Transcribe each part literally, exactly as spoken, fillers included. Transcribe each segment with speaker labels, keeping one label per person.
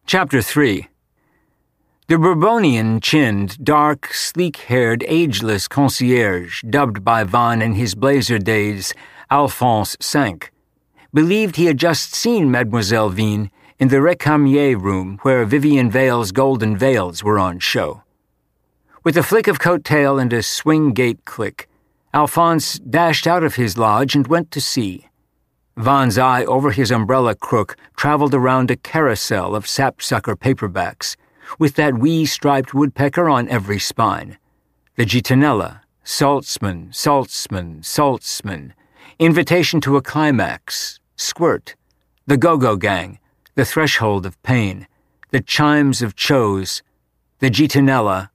Speaker 1: Chapter three. The Bourbonian-chinned, dark, sleek-haired, ageless concierge, dubbed by Van in his blazer days Alphonse Cinq, believed he had just seen Mademoiselle Vine in the Recamier room where Vivian Vale's golden veils were on show. With a flick of coat-tail and a swing-gate click, Alphonse dashed out of his lodge and went to see. Van's eye over his umbrella crook traveled around a carousel of sapsucker paperbacks, with that wee striped woodpecker on every spine. The Gitanella, Saltzman, Saltzman, Saltzman, Invitation to a Climax, Squirt, The Go-Go Gang, The Threshold of Pain, The Chimes of Chose, The Gitanella.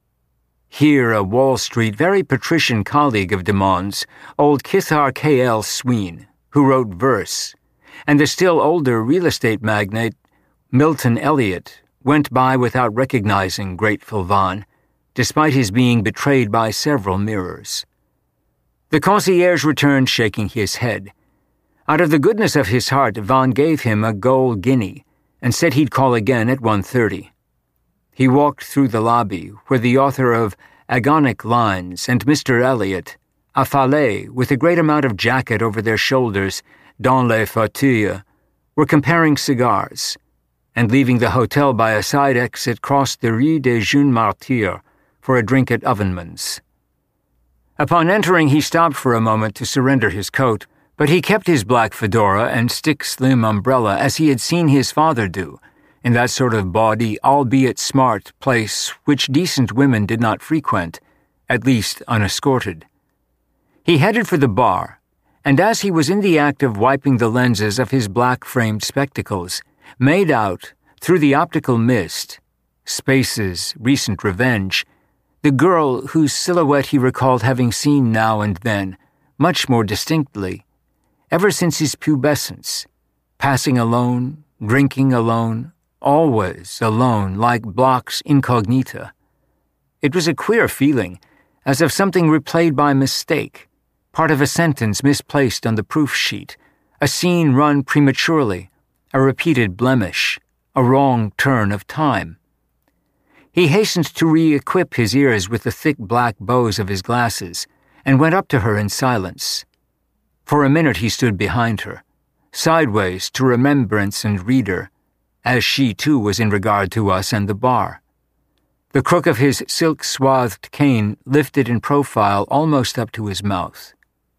Speaker 1: Here a Wall Street, very patrician colleague of de Mon's, old Kithar K L Sween, who wrote verse, and the still older real estate magnate Milton Elliot went by without recognizing grateful Van, despite his being betrayed by several mirrors. The concierge returned shaking his head. Out of the goodness of his heart, Van gave him a gold guinea and said he'd call again at one thirty. He walked through the lobby, where the author of Agonic Lines and Mister Elliot, affalés with a great amount of jacket over their shoulders, dans les fauteuils, were comparing cigars, and leaving the hotel by a side exit crossed the Rue des Jeunes Martyrs for a drink at Ovenman's. Upon entering, he stopped for a moment to surrender his coat, but he kept his black fedora and stick-slim umbrella as he had seen his father do, in that sort of bawdy, albeit smart, place which decent women did not frequent, at least unescorted. He headed for the bar, and as he was in the act of wiping the lenses of his black-framed spectacles, made out, through the optical mist, Space's recent revenge, the girl whose silhouette he recalled having seen now and then, much more distinctly, ever since his pubescence, passing alone, drinking alone, always alone, like Bloch's Incognita. It was a queer feeling, as of something replayed by mistake, part of a sentence misplaced on the proof sheet, a scene run prematurely, a repeated blemish, a wrong turn of time. He hastened to re-equip his ears with the thick black bows of his glasses, and went up to her in silence. For a minute he stood behind her, sideways to remembrance and reader, as she too was in regard to us and the bar. The crook of his silk-swathed cane lifted in profile almost up to his mouth.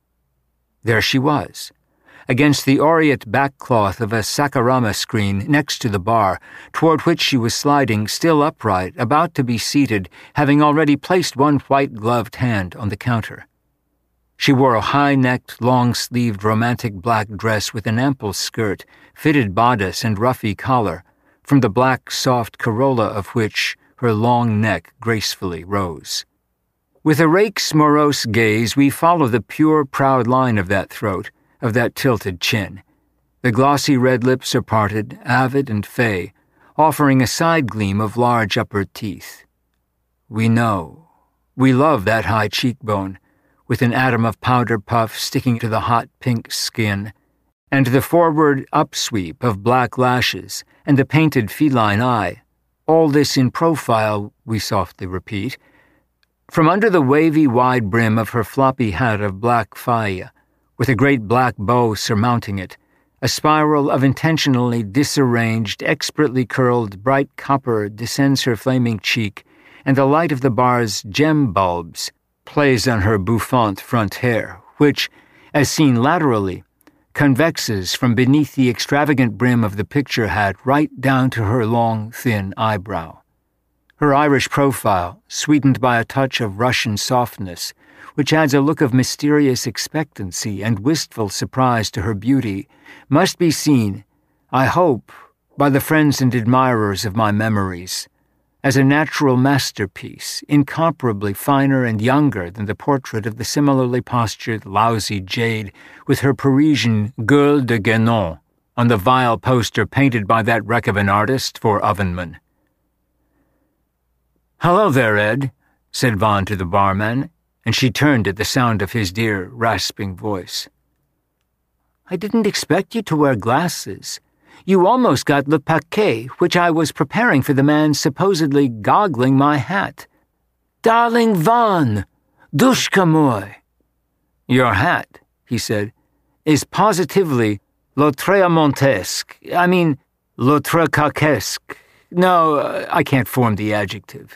Speaker 1: There she was, against the aureate backcloth of a Sakurama screen next to the bar, toward which she was sliding, still upright, about to be seated, having already placed one white-gloved hand on the counter. She wore a high-necked, long-sleeved, romantic black dress with an ample skirt, fitted bodice and ruffy collar, from the black, soft corolla of which her long neck gracefully rose. With a rake's morose gaze, we follow the pure, proud line of that throat, of that tilted chin. The glossy red lips are parted, avid and fey, offering a side gleam of large upper teeth. We know, we love that high cheekbone, with an atom of powder puff sticking to the hot pink skin, and the forward upsweep of black lashes, and the painted feline eye, all this in profile, we softly repeat, from under the wavy wide brim of her floppy hat of black faille, with a great black bow surmounting it, a spiral of intentionally disarranged, expertly curled, bright copper descends her flaming cheek, and the light of the bar's gem bulbs plays on her bouffant front hair, which, as seen laterally, convexes from beneath the extravagant brim of the picture hat right down to her long, thin eyebrow. Her Irish profile, sweetened by a touch of Russian softness, which adds a look of mysterious expectancy and wistful surprise to her beauty, must be seen, I hope, by the friends and admirers of my memories, as a natural masterpiece, incomparably finer and younger than the portrait of the similarly postured, lousy jade with her Parisian Gueule de Guénon on the vile poster painted by that wreck of an artist for Ovenman. "Hello there, Ed," said Van to the barman, and she turned at the sound of his dear, rasping voice. "I didn't expect you to wear glasses. You almost got le paquet, which I was preparing for the man supposedly goggling my hat. Darling Van, dushka moy. Your hat, he said, is positively Lautréamontesque. I mean, Lautrec-esque. No, uh, I can't form the adjective.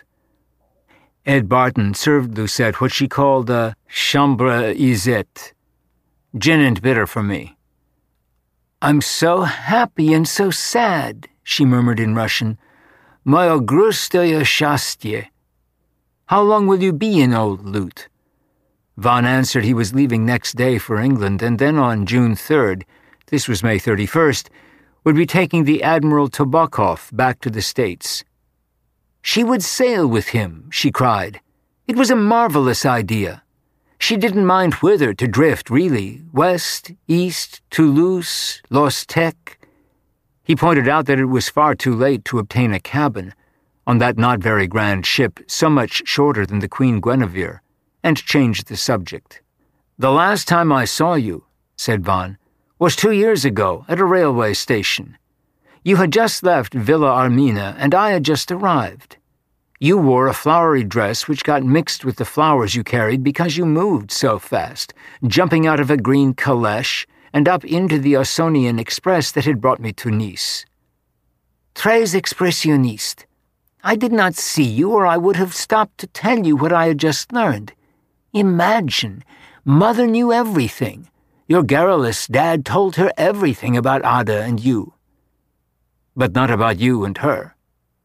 Speaker 1: Ed Barton served Lucette what she called a chambre isette, gin and bitter for me. I'm so happy and so sad, she murmured in Russian. Moyo grustoye shastye. How long will you be in Old Lute? Von answered he was leaving next day for England, and then on June third, this was May thirty-first, would be taking the Admiral Tobakov back to the States. She would sail with him, she cried. It was a marvelous idea. She didn't mind whither to drift, really. West, east, Toulouse, Los Tech. He pointed out that it was far too late to obtain a cabin on that not very grand ship, so much shorter than the Queen Guinevere, and changed the subject. The last time I saw you, said Von, was two years ago at a railway station. You had just left Villa Armina, and I had just arrived. You wore a flowery dress which got mixed with the flowers you carried because you moved so fast, jumping out of a green caleche and up into the Ausonian Express that had brought me to Nice. Très expressionniste. I did not see you, or I would have stopped to tell you what I had just learned. Imagine, Mother knew everything. Your garrulous dad told her everything about Ada and you. But not about you and her.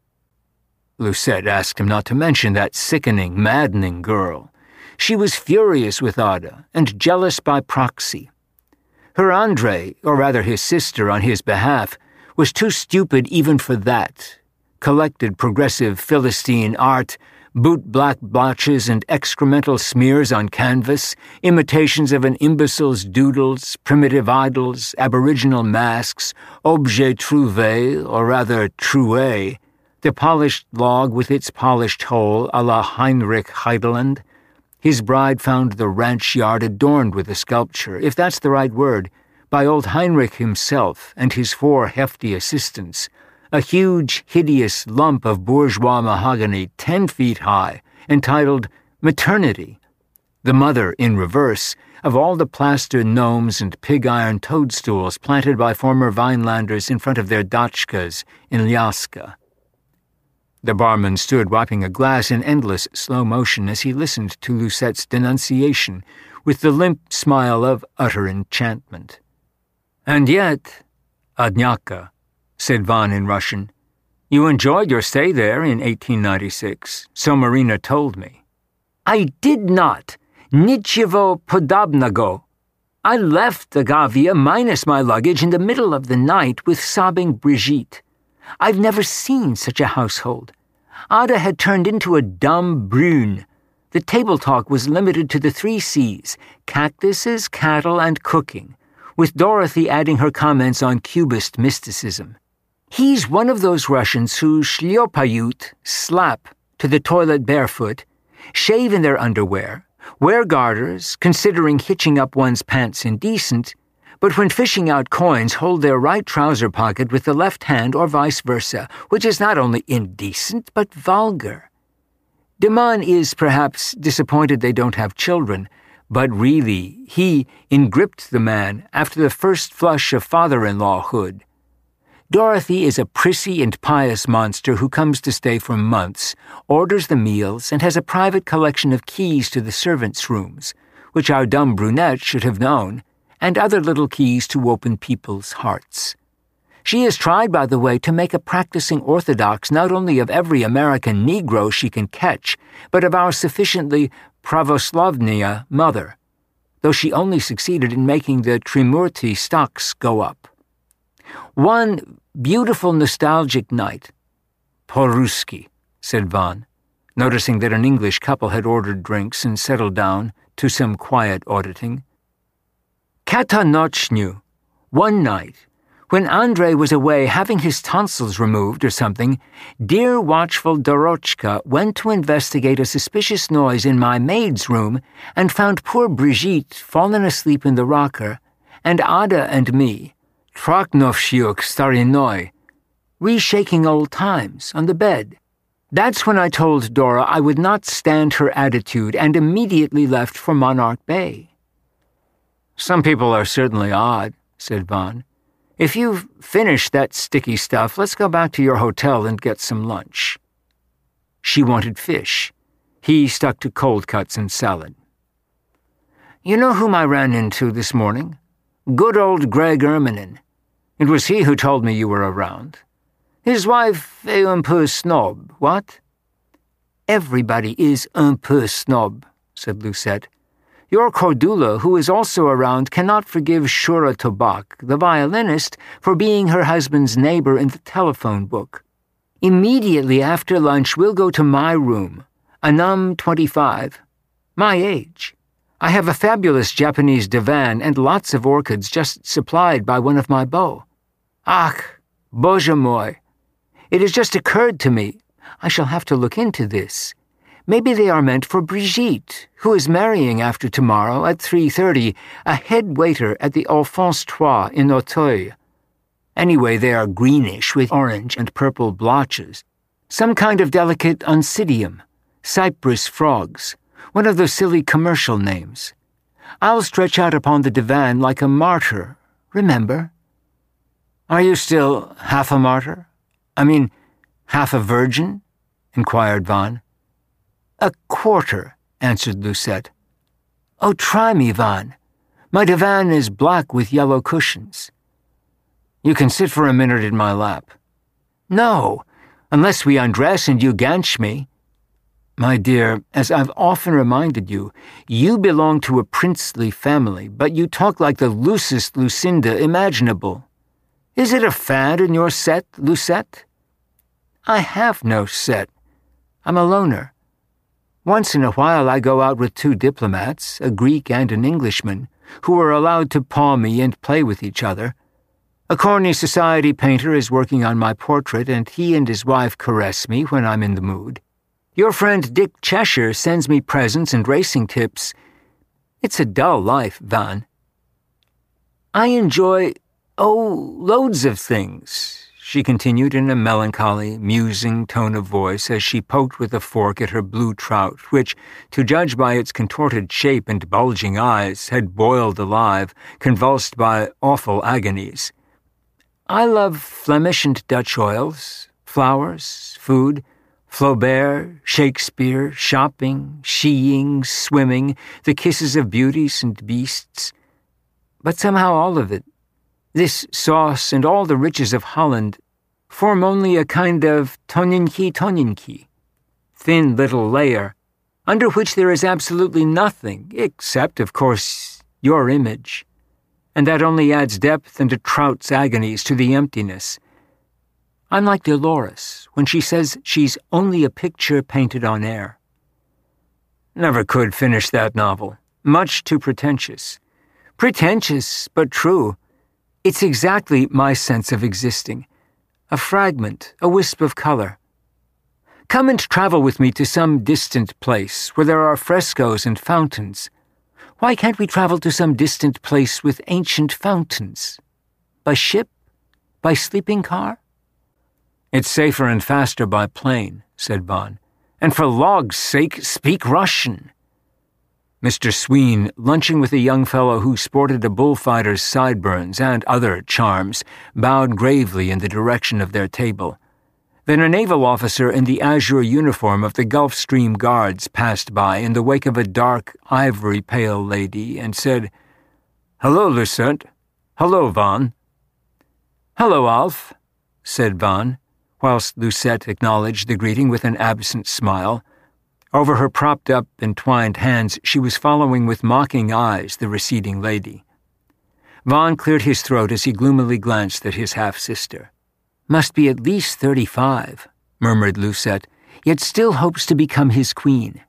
Speaker 1: Lucette asked him not to mention that sickening, maddening girl. She was furious with Ada, and jealous by proxy. Her Andre, or rather his sister on his behalf, was too stupid even for that. Collected progressive Philistine art, boot-black blotches and excremental smears on canvas, imitations of an imbecile's doodles, primitive idols, aboriginal masks, objets trouvés, or rather troués, the polished log with its polished hole a la Heinrich Heideland. His bride found the ranch yard adorned with a sculpture, if that's the right word, by old Heinrich himself and his four hefty assistants, a huge, hideous lump of bourgeois mahogany ten feet high, entitled Maternity, the mother, in reverse, of all the plaster gnomes and pig-iron toadstools planted by former Vinelanders in front of their dachkas in Lyaska. The barman stood wiping a glass in endless slow motion as he listened to Lucette's denunciation with the limp smile of utter enchantment. And yet, Adnyaka, said Von in Russian, you enjoyed your stay there in eighteen ninety-six, so Marina told me. I did not. Nichevo podobnago. I left Agavia minus my luggage in the middle of the night with sobbing Brigitte. I've never seen such a household. Ada had turned into a dumb brune. The table talk was limited to the three C's, cactuses, cattle, and cooking, with Dorothy adding her comments on Cubist mysticism. He's one of those Russians who shliopayut, slap, to the toilet barefoot, shave in their underwear, wear garters, considering hitching up one's pants indecent, but when fishing out coins hold their right trouser pocket with the left hand or vice versa, which is not only indecent but vulgar. Deman is perhaps disappointed they don't have children, but really he engripped the man after the first flush of father-in-lawhood. Dorothy is a prissy and pious monster who comes to stay for months, orders the meals, and has a private collection of keys to the servants' rooms, which our dumb brunette should have known, and other little keys to open people's hearts. She has tried, by the way, to make a practicing Orthodox not only of every American Negro she can catch, but of our sufficiently pravoslavnaya mother, though she only succeeded in making the Trimurti stocks go up. One beautiful nostalgic night, Poruski, said Von, noticing that an English couple had ordered drinks and settled down to some quiet auditing. Kata Nochnyu, one night, when Andrei was away having his tonsils removed or something, dear watchful Dorochka went to investigate a suspicious noise in my maid's room and found poor Brigitte fallen asleep in the rocker, and Ada and me, Troknovshiuk starinoi, reshaking old times on the bed. That's when I told Dora I would not stand her attitude and immediately left for Monarch Bay. Some people are certainly odd, said Vaughn. If you've finished that sticky stuff, let's go back to your hotel and get some lunch. She wanted fish. He stuck to cold cuts and salad. You know whom I ran into this morning? Good old Greg Erminen. It was he who told me you were around. His wife est un peu snob, what? Everybody is un peu snob, said Lucette. Your Cordula, who is also around, cannot forgive Shura Tobak, the violinist, for being her husband's neighbor in the telephone book. Immediately after lunch, we'll go to my room, Anam twenty-five. My age. I have a fabulous Japanese divan and lots of orchids just supplied by one of my beaux. Ach, Bože moi. It has just occurred to me. I shall have to look into this. Maybe they are meant for Brigitte, who is marrying after tomorrow at three thirty, a head waiter at the Alphonse Trois in Auteuil. Anyway, they are greenish with orange and purple blotches. Some kind of delicate oncidium, cypress frogs, one of those silly commercial names. I'll stretch out upon the divan like a martyr, remember? Are you still half a martyr? I mean, half a virgin? Inquired Vaughn. A quarter, answered Lucette. Oh, try me, Vaughn. My divan is black with yellow cushions. You can sit for a minute in my lap. No, unless we undress and you ganch me. My dear, as I've often reminded you, you belong to a princely family, but you talk like the loosest Lucinda imaginable. Is it a fad in your set, Lucette? I have no set. I'm a loner. Once in a while I go out with two diplomats, a Greek and an Englishman, who are allowed to paw me and play with each other. A corny society painter is working on my portrait, and he and his wife caress me when I'm in the mood. Your friend Dick Cheshire sends me presents and racing tips. It's a dull life, Van. I enjoy, oh, loads of things, she continued in a melancholy, musing tone of voice as she poked with a fork at her blue trout, which, to judge by its contorted shape and bulging eyes, had boiled alive, convulsed by awful agonies. I love Flemish and Dutch oils, flowers, food, Flaubert, Shakespeare, shopping, skiing, swimming, the kisses of beauties and beasts. But somehow all of it, this sauce and all the riches of Holland, form only a kind of toninki-toninki, thin little layer, under which there is absolutely nothing, except, of course, your image. And that only adds depth and a trout's agonies to the emptiness. I'm like Dolores when she says she's only a picture painted on air. Never could finish that novel. Much too pretentious. Pretentious, but true. It's exactly my sense of existing. A fragment, a wisp of color. Come and travel with me to some distant place where there are frescoes and fountains. Why can't we travel to some distant place with ancient fountains? By ship? By sleeping car? It's safer and faster by plane, said Vaughn. And for log's sake, speak Russian. Mister Sween, lunching with a young fellow who sported a bullfighter's sideburns and other charms, bowed gravely in the direction of their table. Then a naval officer in the azure uniform of the Gulf Stream Guards passed by in the wake of a dark, ivory-pale lady and said, Hello, Lucette. Hello, Vaughn. Hello, Alf, said Vaughn, whilst Lucette acknowledged the greeting with an absent smile. Over her propped-up, entwined hands, she was following with mocking eyes the receding lady. Vaughn cleared his throat as he gloomily glanced at his half-sister. Must be at least thirty-five, murmured Lucette, yet still hopes to become his queen.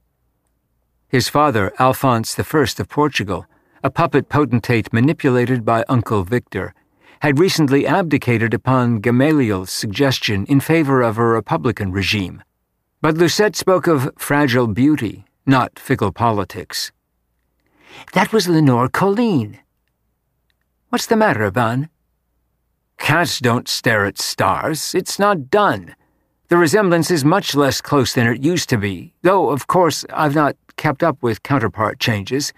Speaker 1: His father, Alphonse the First of Portugal, a puppet potentate manipulated by Uncle Victor, had recently abdicated upon Gamaliel's suggestion in favor of a republican regime. But Lucette spoke of fragile beauty, not fickle politics. That was Lenore Colleen. What's the matter, Van? Cats don't stare at stars. It's not done. The resemblance is much less close than it used to be, though, of course, I've not kept up with counterpart changes.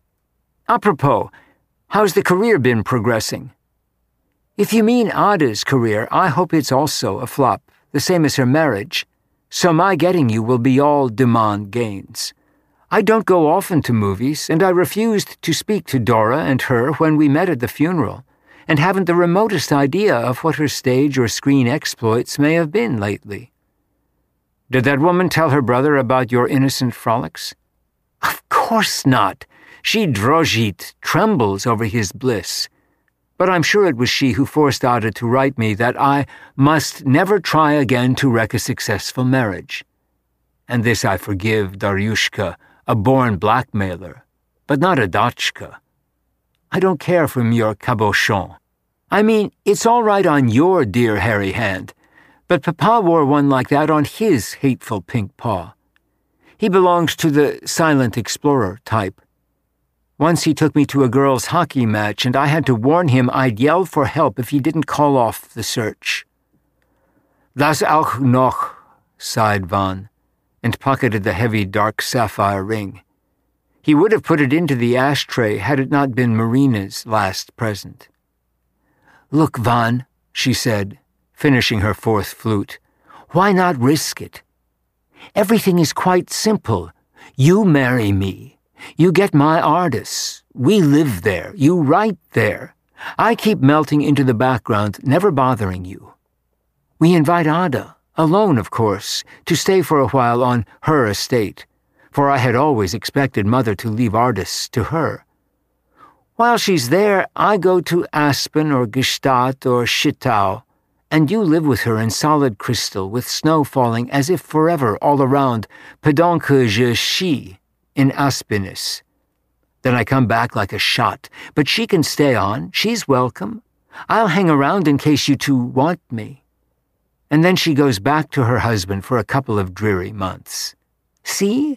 Speaker 1: Apropos, how's the career been progressing? If you mean Ada's career, I hope it's also a flop, the same as her marriage, so my getting you will be all demand gains. I don't go often to movies, and I refused to speak to Dora and her when we met at the funeral, and haven't the remotest idea of what her stage or screen exploits may have been lately. Did that woman tell her brother about your innocent frolics? Of course not. She drojit, trembles over his bliss. But I'm sure it was she who forced Ada to write me that I must never try again to wreck a successful marriage. And this I forgive Daryushka, a born blackmailer, but not a Dachka. I don't care for your cabochon. I mean, it's all right on your dear hairy hand, but Papa wore one like that on his hateful pink paw. He belongs to the silent explorer type. Once he took me to a girls' hockey match, and I had to warn him I'd yell for help if he didn't call off the search. Das auch noch, sighed Van, and pocketed the heavy dark sapphire ring. He would have put it into the ashtray had it not been Marina's last present. Look, Van, she said, finishing her fourth flute, why not risk it? Everything is quite simple. You marry me. You get my artists. We live there. You write there. I keep melting into the background, never bothering you. We invite Ada, alone of course, to stay for a while on her estate, for I had always expected Mother to leave artists to her. While she's there, I go to Aspen or Gstaad or Schittau, and you live with her in solid crystal with snow falling as if forever all around, pendant que je chie, in Aspinis. Then I come back like a shot, but she can stay on. She's welcome. I'll hang around in case you two want me. And then she goes back to her husband for a couple of dreary months. See?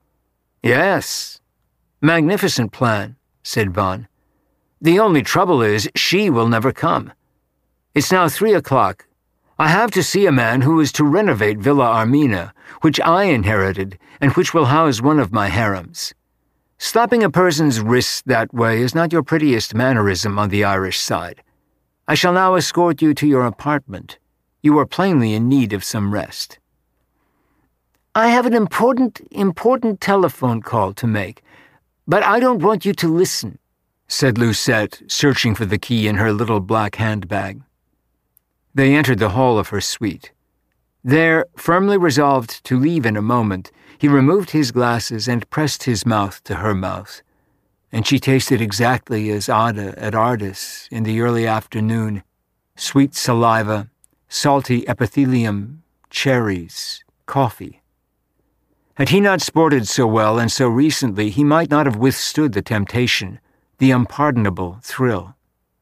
Speaker 1: Yes. Magnificent plan, said Van. The only trouble is she will never come. It's now three o'clock. I have to see a man who is to renovate Villa Armina, which I inherited and which will house one of my harems. Slapping a person's wrist that way is not your prettiest mannerism on the Irish side. I shall now escort you to your apartment. You are plainly in need of some rest. I have an important, important telephone call to make, but I don't want you to listen, said Lucette, searching for the key in her little black handbag. They entered the hall of her suite. There, firmly resolved to leave in a moment, he removed his glasses and pressed his mouth to her mouth, and she tasted exactly as Ada at Ardis in the early afternoon, sweet saliva, salty epithelium, cherries, coffee. Had he not sported so well and so recently, he might not have withstood the temptation, the unpardonable thrill.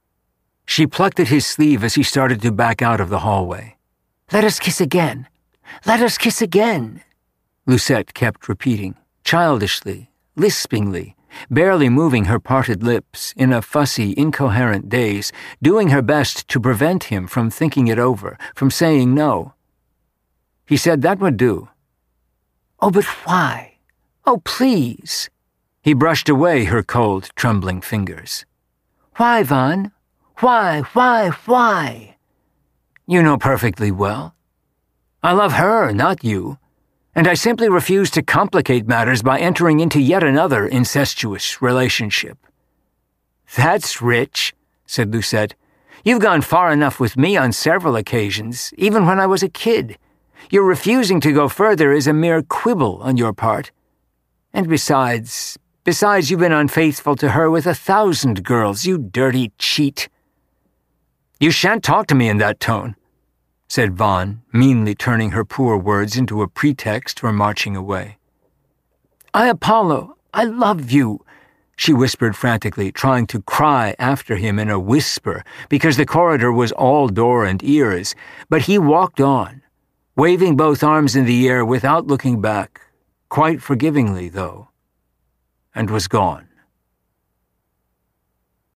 Speaker 1: She plucked at his sleeve as he started to back out of the hallway. Let us kiss again. Let us kiss again, Lucette kept repeating, childishly, lispingly, barely moving her parted lips in a fussy, incoherent daze, doing her best to prevent him from thinking it over, from saying no. He said that would do. Oh, but why? Oh, please. He brushed away her cold, trembling fingers. Why, Van? Why, why, why? You know perfectly well. I love her, not you, and I simply refuse to complicate matters by entering into yet another incestuous relationship. That's rich, said Lucette. You've gone far enough with me on several occasions, even when I was a kid. Your refusing to go further is a mere quibble on your part. And besides, besides you've been unfaithful to her with a thousand girls, you dirty cheat. You shan't talk to me in that tone, said Van, meanly turning her poor words into a pretext for marching away. I, Apollo, I love you, she whispered frantically, trying to cry after him in a whisper, because the corridor was all door and ears, but he walked on, waving both arms in the air without looking back, quite forgivingly, though, and was gone.